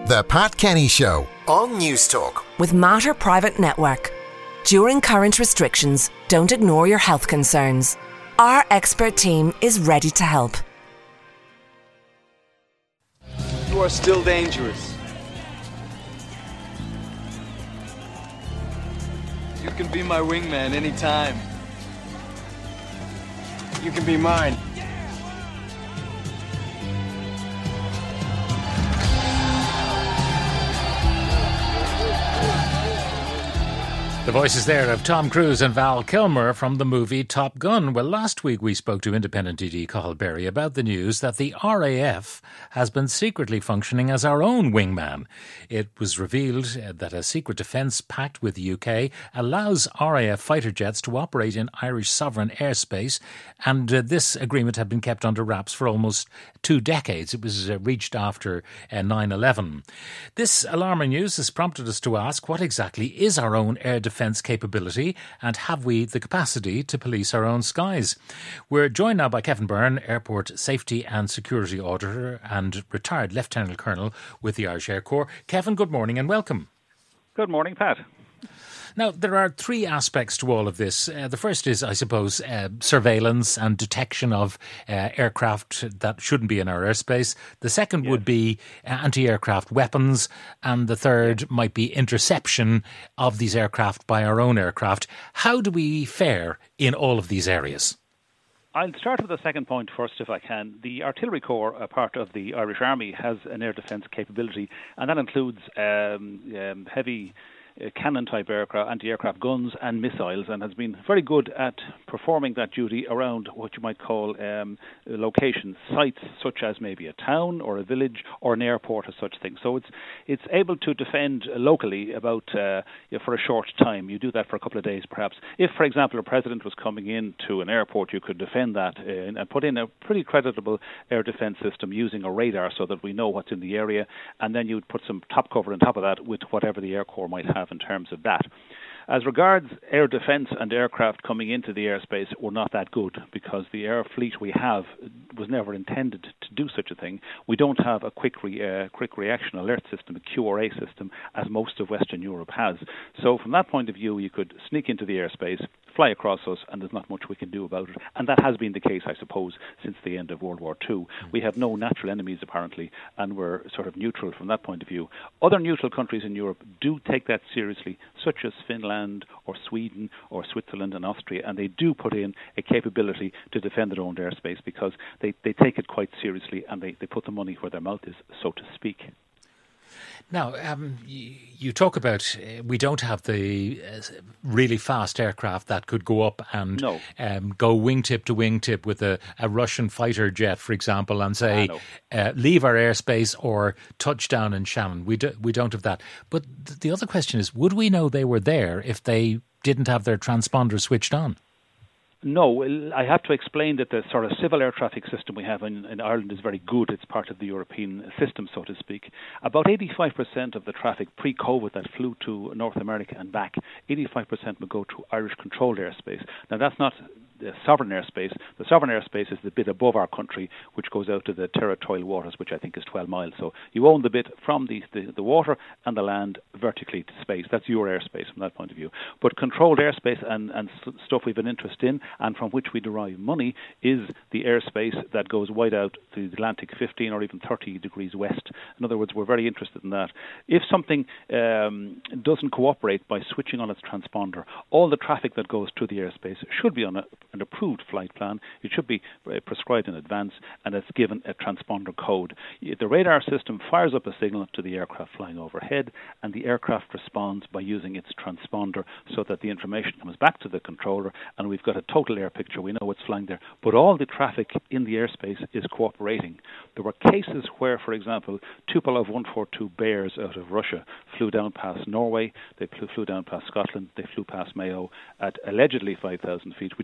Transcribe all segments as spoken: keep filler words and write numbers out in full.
The Pat Kenny Show on News Talk. With Mater Private Network. During current restrictions, don't ignore your health concerns. Our expert team is ready to help. You are still dangerous. You can be my wingman anytime. You can be mine. The voices there of Tom Cruise and Val Kilmer from the movie Top Gun. Well, last week we spoke to Independent D D Cathal Berry about the news that the R A F has been secretly functioning as our own wingman. It was revealed that a secret defence pact with the U K allows R A F fighter jets to operate in Irish sovereign airspace, and uh, this agreement had been kept under wraps for almost two decades. It was uh, reached after uh, nine eleven. This alarming news has prompted us to ask, what exactly is our own air defence defence capability, and have we the capacity to police our own skies? We're joined now by Kevin Byrne, Airport Safety and Security Auditor and retired Lieutenant Colonel with the Irish Air Corps. Kevin, good morning and welcome. Good morning, Pat. Now, there are three aspects to all of this. Uh, the first is, I suppose, uh, surveillance and detection of uh, aircraft that shouldn't be in our airspace. The second yes. would be uh, anti-aircraft weapons. And the third yes. might be interception of these aircraft by our own aircraft. How do we fare in all of these areas? I'll start with the second point first, if I can. The Artillery Corps, a part of the Irish Army, has an air defence capability, and that includes um, um, heavy Uh, cannon-type aircraft, anti-aircraft guns and missiles, and has been very good at performing that duty around what you might call um, locations, sites such as maybe a town or a village or an airport or such things. So it's it's able to defend locally about uh, you know, for a short time. You do that for a couple of days, perhaps. If, for example, a president was coming into an airport, you could defend that uh, and put in a pretty creditable air defence system using a radar so that we know what's in the area, and then you'd put some top cover on top of that with whatever the Air Corps might have in terms of that. As regards air defence and aircraft coming into the airspace, we're not that good because the air fleet we have was never intended to do such a thing. We don't have a quick re, uh, quick reaction alert system, a Q R A system, as most of Western Europe has. So from that point of view, you could sneak into the airspace, fly across us, and there's not much we can do about it. And that has been the case, I suppose, since the end of World War Two. We have no natural enemies, apparently, and we're sort of neutral from that point of view. Other neutral countries in Europe do take that seriously, such as Finland or Sweden or Switzerland and Austria, and they do put in a capability to defend their own airspace because they, they take it quite seriously and they, they put the money where their mouth is, so to speak. Now, um, you, you talk about uh, we don't have the uh, really fast aircraft that could go up and no. um, go wingtip to wingtip with a, a Russian fighter jet, for example, and say, uh, leave our airspace or touch down in Shannon. We, do, we don't have that. But th- the other question is, would we know they were there if they didn't have their transponders switched on? No, I have to explain that the sort of civil air traffic system we have in, in Ireland is very good. It's part of the European system, so to speak. About eighty-five percent of the traffic pre-COVID that flew to North America and back, eighty-five percent would go to Irish-controlled airspace. Now, that's not the sovereign airspace. The sovereign airspace is the bit above our country, which goes out to the territorial waters, which I think is twelve miles. So you own the bit from the, the, the water and the land vertically to space. That's your airspace from that point of view. But controlled airspace and, and stuff we've an interest in and from which we derive money is the airspace that goes wide out to the Atlantic fifteen or even thirty degrees west. In other words, we're very interested in that. If something um, doesn't cooperate by switching on its transponder, all the traffic that goes through the airspace should be on a an approved flight plan. It should be uh, prescribed in advance, and it's given a transponder code. The radar system fires up a signal to the aircraft flying overhead, and the aircraft responds by using its transponder so that the information comes back to the controller, and we've got a total air picture. We know what's flying there. But all the traffic in the airspace is cooperating. There were cases where, for example, Tupolev one forty-two Bears out of Russia flew down past Norway, they flew, flew down past Scotland, they flew past Mayo at allegedly five thousand feet, which is quite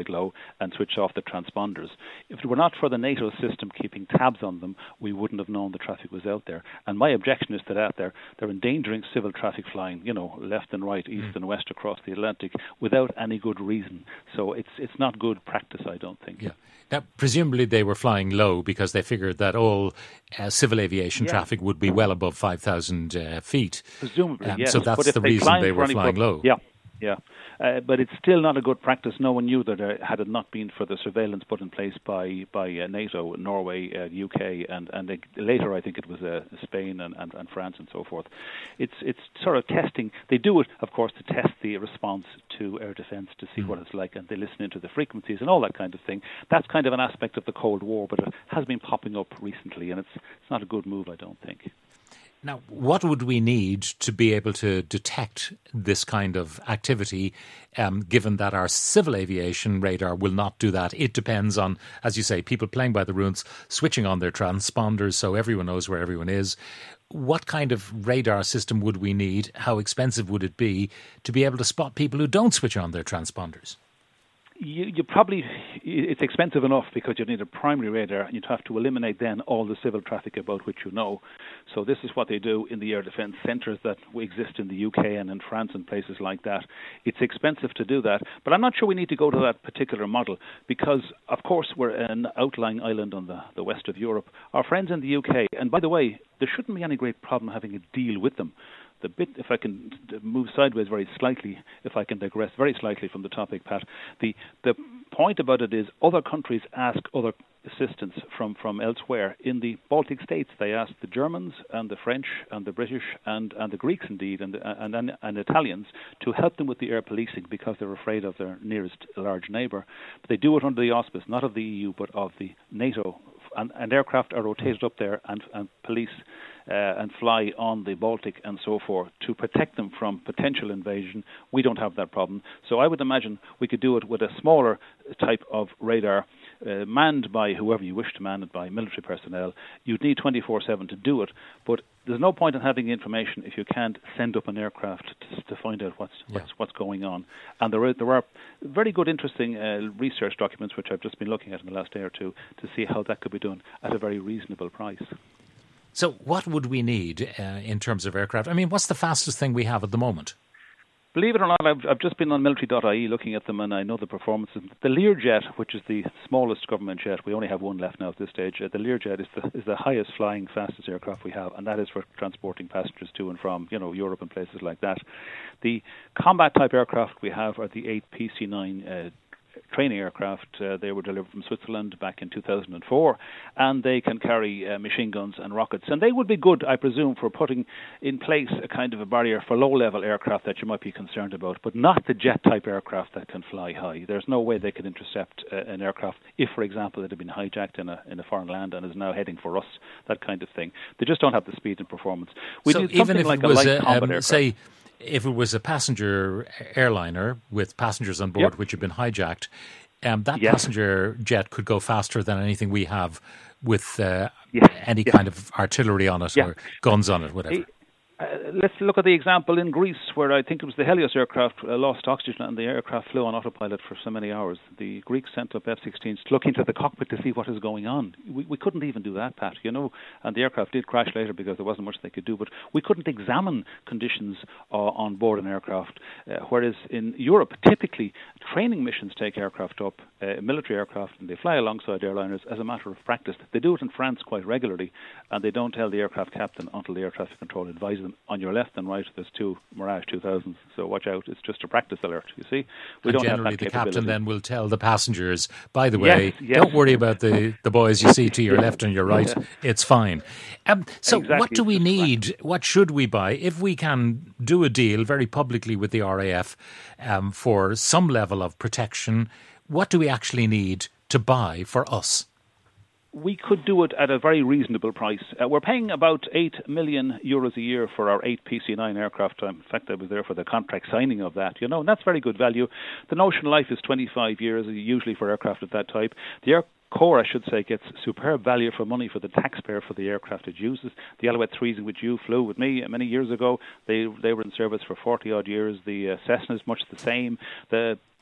it low and switch off the transponders. If it were not for the NATO system keeping tabs on them, we wouldn't have known the traffic was out there. And my objection is to that. They're, they're endangering civil traffic flying, you know, left and right, east mm. and west across the Atlantic without any good reason. So it's it's not good practice, I don't think. Yeah. Now, presumably they were flying low because they figured that all uh, civil aviation yeah. traffic would be well above five thousand uh, feet. Presumably, um, yes. So that's but if the they reason they were for flying pub- low. Yeah, yeah. Uh, but it's still not a good practice. No one knew that uh, had it not been for the surveillance put in place by by uh, NATO, Norway, uh, U K, and and uh, later I think it was uh, Spain and, and, and France and so forth. It's it's sort of testing. They do it, of course, to test the response to air defence to see mm. what it's like, and they listen into the frequencies and all that kind of thing. That's kind of an aspect of the Cold War, but it has been popping up recently, and it's it's not a good move, I don't think. Now, what would we need to be able to detect this kind of activity, um, given that our civil aviation radar will not do that? It depends on, as you say, people playing by the rules, switching on their transponders so everyone knows where everyone is. What kind of radar system would we need? How expensive would it be to be able to spot people who don't switch on their transponders? You, you probably, it's expensive enough because you need a primary radar and you'd have to eliminate then all the civil traffic about which you know. So this is what they do in the air defence centres that exist in the U K and in France and places like that. It's expensive to do that, but I'm not sure we need to go to that particular model because, of course, we're an outlying island on the, the west of Europe. Our friends in the U K, and by the way, there shouldn't be any great problem having a deal with them. The bit, if I can move sideways very slightly, if I can digress very slightly from the topic, Pat, the the point about it is other countries ask other assistance from, from elsewhere. In the Baltic states, they ask the Germans and the French and the British and, and the Greeks indeed and, the, and, and and Italians to help them with the air policing because they're afraid of their nearest large neighbour. But they do it under the auspice, not of the E U, but of the NATO. And, and aircraft are rotated up there and, and police uh, and fly on the Baltic and so forth to protect them from potential invasion. We don't have that problem. So I would imagine we could do it with a smaller type of radar uh, manned by whoever you wish to man it by, military personnel. You'd need twenty-four seven to do it, but there's no point in having the information if you can't send up an aircraft to, to find out what's yeah. what's what's going on. And there are, there are very good, interesting uh, research documents which I've just been looking at in the last day or two to see how that could be done at a very reasonable price. So what would we need uh, in terms of aircraft? I mean, what's the fastest thing we have at the moment? Believe it or not, I've, I've just been on military dot I E looking at them, and I know the performances. The Learjet, which is the smallest government jet, we only have one left now at this stage. Uh, the Learjet is the is the highest flying, fastest aircraft we have, and that is for transporting passengers to and from, you know, Europe and places like that. The combat type aircraft we have are the eight P C nine uh, training aircraft. Uh, they were delivered from Switzerland back in two thousand four, and they can carry uh, machine guns and rockets. And they would be good, I presume, for putting in place a kind of a barrier for low-level aircraft that you might be concerned about, but not the jet-type aircraft that can fly high. There's no way they could intercept uh, an aircraft if, for example, it had been hijacked in a in a foreign land and is now heading for us, that kind of thing. They just don't have the speed and performance. We so need even something if like it was a light a, combat um, aircraft. say, if it was a passenger airliner with passengers on board Yep. which had been hijacked, um, that Yes. passenger jet could go faster than anything we have with uh, Yes. any Yes. kind of artillery on it Yeah. or guns on it, whatever. Uh, let's look at the example in Greece, where I think it was the Helios aircraft uh, lost oxygen and the aircraft flew on autopilot for so many hours. The Greeks sent up F sixteens to look into the cockpit to see what is going on. We, we couldn't even do that, Pat, you know, and the aircraft did crash later because there wasn't much they could do, but we couldn't examine conditions uh, on board an aircraft, uh, whereas in Europe, typically, training missions take aircraft up, uh, military aircraft, and they fly alongside airliners as a matter of practice. They do it in France quite regularly, and they don't tell the aircraft captain until the air traffic control advises them. On your left and right, there's two Mirage two thousands, so watch out. It's just a practice alert, you see. We and don't generally have that the capability. captain then will tell the passengers, by the way, Yes, yes. don't worry about the, the boys you see to your left and your right, Yeah. it's fine. Um, so Exactly, what do it's we just need, what should we buy, if we can do a deal very publicly with the R A F um, for some level of protection, what do we actually need to buy for us? We could do it at a very reasonable price. Uh, we're paying about eight million euros a year for our eight P C nine aircraft. Um, in fact, I was there for the contract signing of that, you know, and that's very good value. The notional life is twenty-five years, usually for aircraft of that type. The air Core, I should say, gets superb value for money for the taxpayer for the aircraft it uses. The Alouette threes in which you flew with me many years ago, they they were in service for forty odd years. The uh, Cessna is much the same. The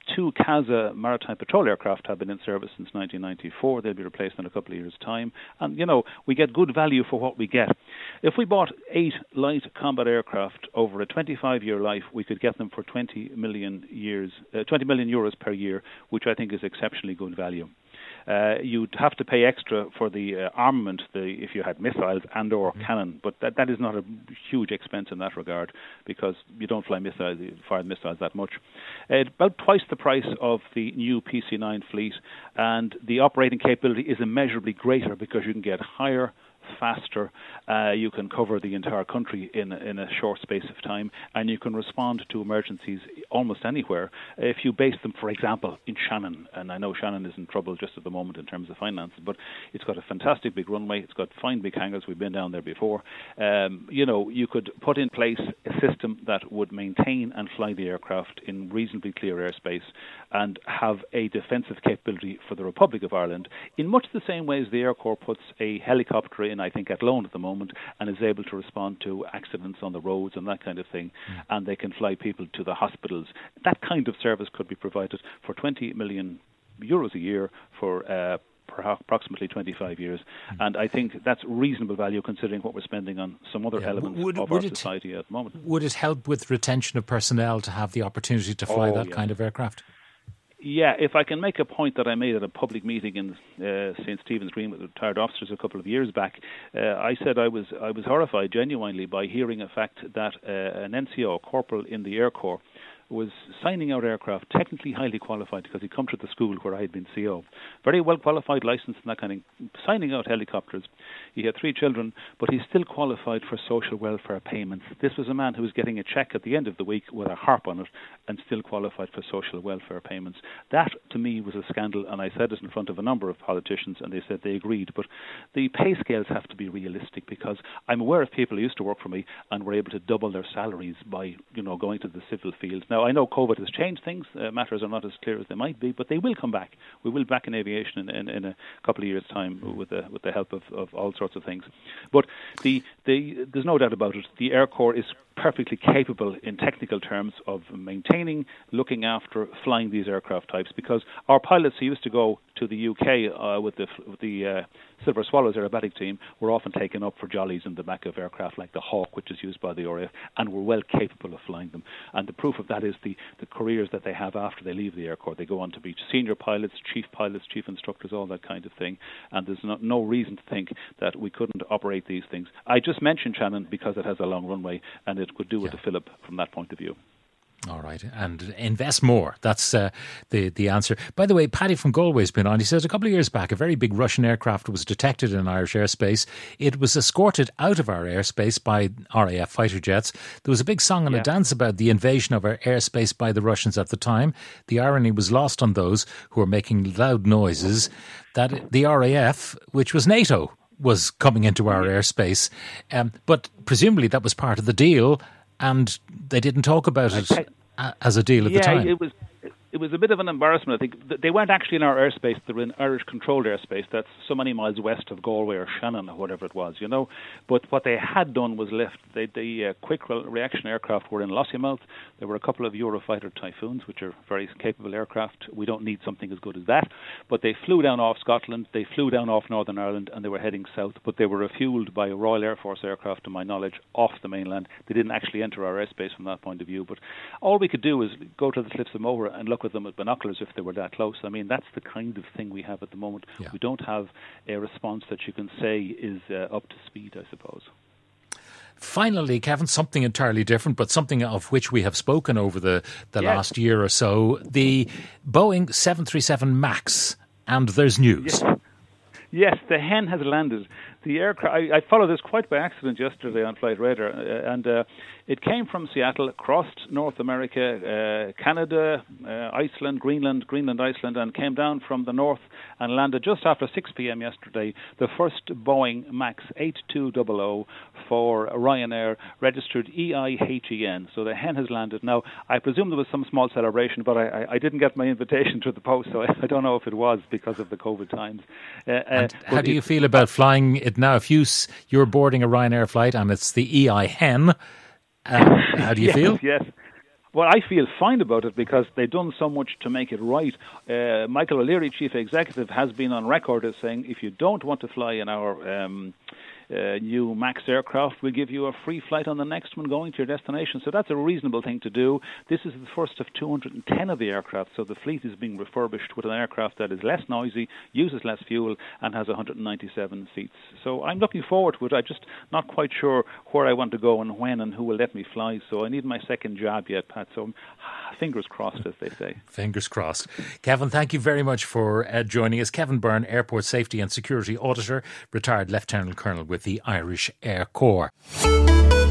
two CASA maritime patrol aircraft have been in service since nineteen ninety-four. They'll be replaced in a couple of years' time. And, you know, we get good value for what we get. If we bought eight light combat aircraft over a twenty-five-year life, we could get them for twenty million years, uh, twenty million euros per year, which I think is exceptionally good value. Uh, you'd have to pay extra for the uh, armament, the, if you had missiles and or mm. cannon, but that, that is not a huge expense in that regard because you don't fly missiles, you fire missiles that much. Uh, about twice the price of the new P C nine fleet, and the operating capability is immeasurably greater because you can get higher, faster, uh, you can cover the entire country in in a short space of time, and you can respond to emergencies almost anywhere. If you base them, for example, in Shannon, and I know Shannon is in trouble just at the moment in terms of finances, but it's got a fantastic big runway, it's got fine big hangars, we've been down there before. Um, you know, you could put in place a system that would maintain and fly the aircraft in reasonably clear airspace and have a defensive capability for the Republic of Ireland in much the same way as the Air Corps puts a helicopter in, I think, at loan at the moment, and is able to respond to accidents on the roads and that kind of thing, mm. and they can fly people to the hospitals. That kind of service could be provided for twenty million euros a year for uh, approximately twenty-five years, mm. and I think that's reasonable value considering what we're spending on some other yeah. elements would, of would our it, society at the moment. Would it help with retention of personnel to have the opportunity to fly oh, that yeah. kind of aircraft? Yeah, if I can make a point that I made at a public meeting in uh, Saint Stephen's Green with retired officers a couple of years back, uh, I said I was I was horrified genuinely by hearing a fact that uh, an N C O, a corporal in the Air Corps, was signing out aircraft, technically highly qualified because he'd come to the school where I had been C O. Very well qualified, licensed and that kind of thing, signing out helicopters. He had three children, but he's still qualified for social welfare payments. This was a man who was getting a cheque at the end of the week with a harp on it and still qualified for social welfare payments. That, to me, was a scandal, and I said it in front of a number of politicians, and they said they agreed. But the pay scales have to be realistic because I'm aware of people who used to work for me and were able to double their salaries by, you know, going to the civil field. Now, I know COVID has changed things. Uh, matters are not as clear as they might be, but they will come back. We will back in aviation in, in, in a couple of years' time with the with the help of, of all sorts of things. But the, the there's no doubt about it. The Air Corps is perfectly capable in technical terms of maintaining, looking after, flying these aircraft types, because our pilots who used to go to the U K uh, with the with the uh, Silver Swallows aerobatic team were often taken up for jollies in the back of aircraft like the Hawk, which is used by the R A F, and were well capable of flying them. And the proof of that is the, the careers that they have after they leave the Air Corps. They go on to be senior pilots, chief pilots, chief instructors, all that kind of thing. And there's no, no reason to think that we couldn't operate these things. I just mentioned Shannon because it has a long runway and it could do with yeah. a fill-up from that point of view. All right, and invest more. That's uh, the the answer. By the way, Paddy from Galway's been on. He says a couple of years back, a very big Russian aircraft was detected in Irish airspace. It was escorted out of our airspace by R A F fighter jets. There was a big song and yeah. a dance about the invasion of our airspace by the Russians at the time. The irony was lost on those who were making loud noises that the R A F, which was NATO, was coming into our airspace. Um, but presumably that was part of the deal, and they didn't talk about it as a deal at yeah, the time. It was, it was a bit of an embarrassment. I think they weren't actually in our airspace. They were in Irish-controlled airspace. That's so many miles west of Galway or Shannon or whatever it was, you know. But what they had done was lift. They, the uh, quick reaction aircraft were in Lossiemouth. There were a couple of Eurofighter Typhoons, which are very capable aircraft. We don't need something as good as that. But they flew down off Scotland. They flew down off Northern Ireland, and they were heading south. But they were refueled by a Royal Air Force aircraft, to my knowledge, off the mainland. They didn't actually enter our airspace from that point of view. But all we could do is go to the Cliffs of Moher and look at them with binoculars if they were that close. I mean, that's the kind of thing we have at the moment. Yeah. We don't have a response that you can say is uh, up to speed, I suppose. Finally, Kevin, something entirely different, but something of which we have spoken over the, the yes. last year or so, the Boeing seven thirty-seven MAX, and there's news. Yes, yes the hen has landed. The aircraft, I, I followed this quite by accident yesterday on Flight Radar, uh, and uh, it came from Seattle, crossed North America, uh, Canada, uh, Iceland, Greenland, Greenland, Iceland, and came down from the north and landed just after six p.m. yesterday, the first Boeing MAX eight two hundred for Ryanair, registered E I H E N. So the hen has landed. Now, I presume there was some small celebration, but I, I, I didn't get my invitation to the post, so I, I don't know if it was because of the COVID times. Uh, and uh, how do you feel about flying it now? If you, you're boarding a Ryanair flight and it's the E I hen, uh, how do you yes, feel? Yes, Well, I feel fine about it because they've done so much to make it right. Uh, Michael O'Leary, Chief Executive, has been on record as saying if you don't want to fly in our um, uh, new MAX aircraft, we'll give you a free flight on the next one going to your destination. So that's a reasonable thing to do. This is the first of two hundred ten of the aircraft, so the fleet is being refurbished with an aircraft that is less noisy, uses less fuel, and has one hundred ninety-seven seats. So I'm looking forward to it. I'm just not quite sure where I want to go and when and who will let me fly. So I need my second job yet, Pat. So fingers crossed, as they say. Fingers crossed. Kevin, thank you very much for uh, joining us. Kevin Byrne, Airport Safety and Security Auditor, retired Lieutenant Colonel with the Irish Air Corps.